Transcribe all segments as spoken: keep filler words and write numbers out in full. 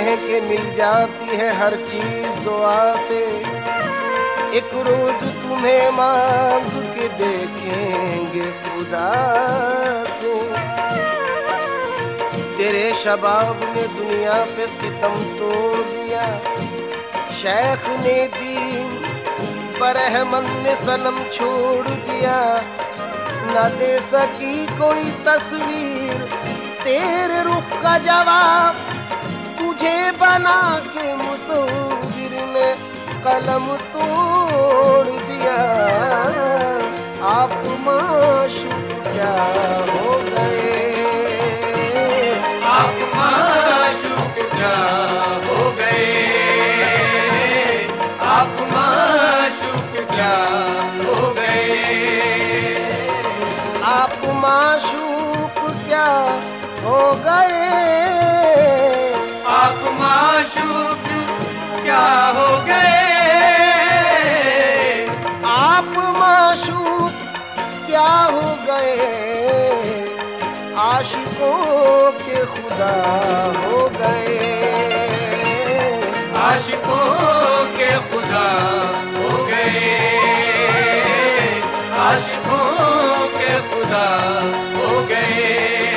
हैं कि मिल जाती है हर चीज दुआ से। एक रोज तुम्हें मांग के देखेंगे खुदा से। तेरे शबाब ने दुनिया पे सितम तोड़ दिया, शेख ने दीन बरहमन ने सनम छोड़ दिया। न दे सकी कोई तस्वीर तेरे रुख का जवाब, तुझे बना के मुसव्विर ने कलम तोड़ दिया। आप माशूक क्या हो गए, आप माशूक क्या हो गए, आप माशूक क्या हो गए, आप माशूक क्या हो गए, आप माशूक क्या हो गए, आप माशूक क्या हो गए। आशिकों के खुदा हो गए, आशिकों के खुदा हो गए, आशिकों के खुदा हो गए।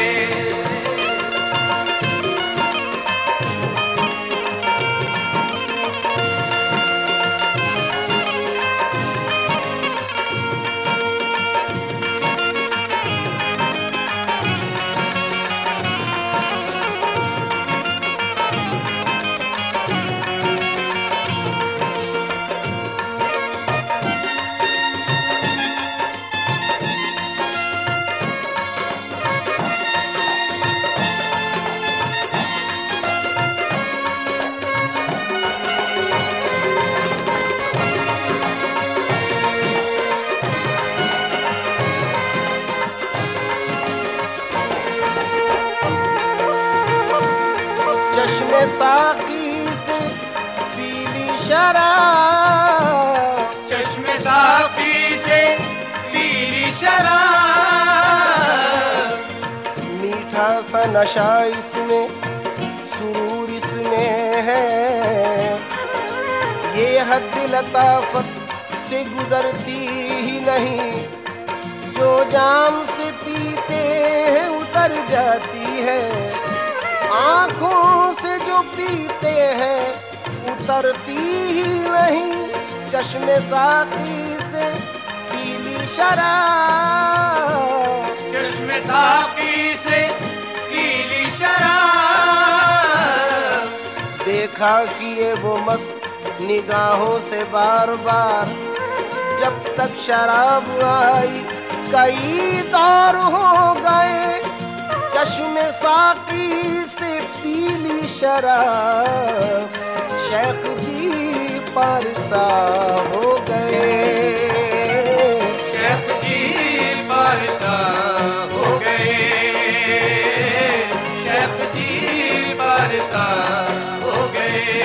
चश्मे साकी से पीली शराब, चश्मे साकी से पीली शराब, मीठा सा नशा इसमें सुरूर इसमें है। ये हद लताफत से गुजरती ही नहीं, जो जाम से पीते हैं उतर जाती है। आँखों से जो पीते हैं उतरती ही नहीं। चश्मे साकी से पीली शराब, चश्मे साकी से पीली शराब, देखा किए वो मस्त निगाहों से बार बार। जब तक शराब आई कई दौर हो गए, चश्मे साकी से पीली शराब। शेख जी पारसा हो गए, शेख जी पारसा हो गए, शेख जी पारसा हो गए।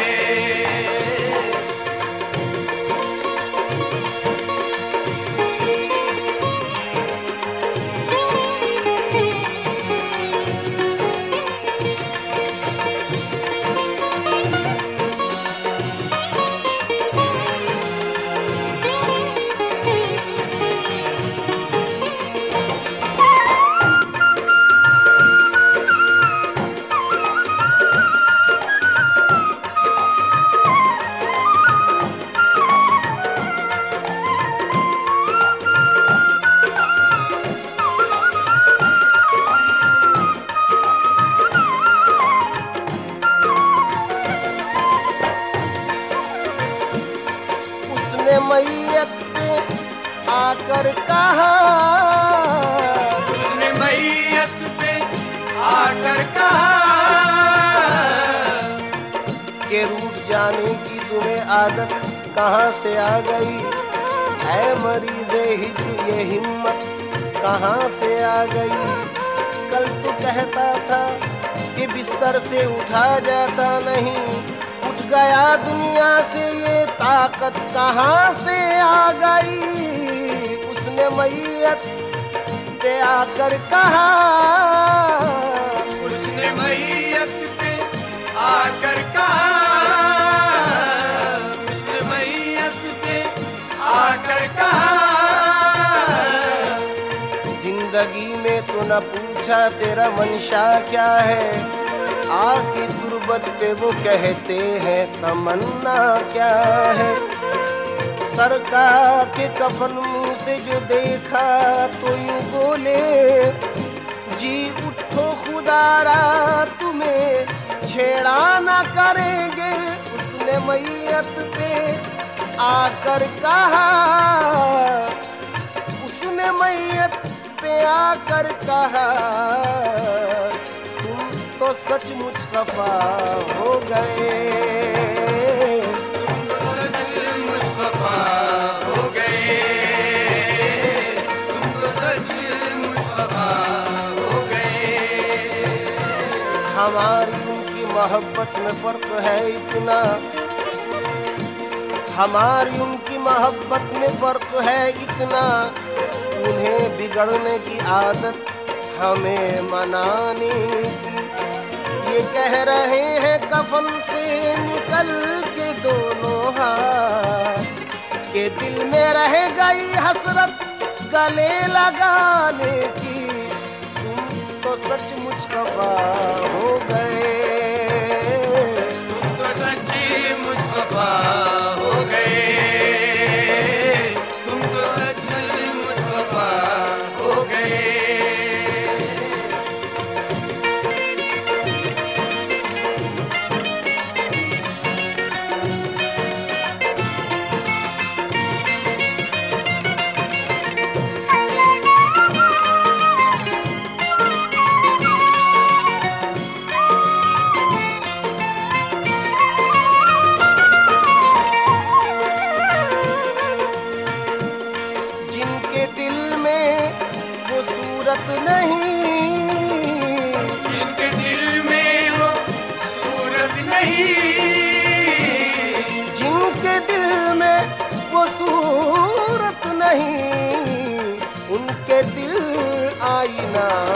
मैयत पे आकर कहा, उसने मैयत पे आकर कहा कि रूठ जाने की तुम्हें आदत कहाँ से आ गई। है मरीज़े हिज्र ये हिम्मत कहाँ से आ गई। कल तो कहता था कि बिस्तर से उठा जाता नहीं, उठ गया दुनिया से ये ताकत कहाँ से आ गई। उसने मैयत पे आकर कहा, उसने मैयत पे आकर कहा, उसने मैयत पे आकर कहा। जिंदगी में तो न पूछा तेरा मंशा क्या है, आके गुर्बत पे वो कहते हैं तमन्ना क्या है। सरकार के कफन मुंह से जो देखा तो यूं बोले, जी उठो खुदारा तुम्हें छेड़ा ना करेंगे। उसने मैयत पे आकर कहा, उसने मैयत पे आकर कहा, तुम तो सचमुच खफा हो गए। तुम तो सचमुच खफा हो गए, तुम तो सचमुच खफा हो गए। हमारी उनकी मोहब्बत में फर्क है इतना, हमारी उनकी मोहब्बत में फर्क है इतना। उन्हें बिगड़ने की आदत हमें मनाने की। ये कह रहे हैं कफन से निकल के दोनों हाथ, के दिल में रह गई हसरत गले लगाने की। तुम तो सचमुच खफा हो गए, तुम तो सचमुच खफा हो गए, तुम तो सचमुच खफा हो गए। जिनके दिल में वो सूरत नहीं, जिनके दिल में वो सूरत नहीं, जिनके दिल में वो सूरत नहीं, उनके दिल आईना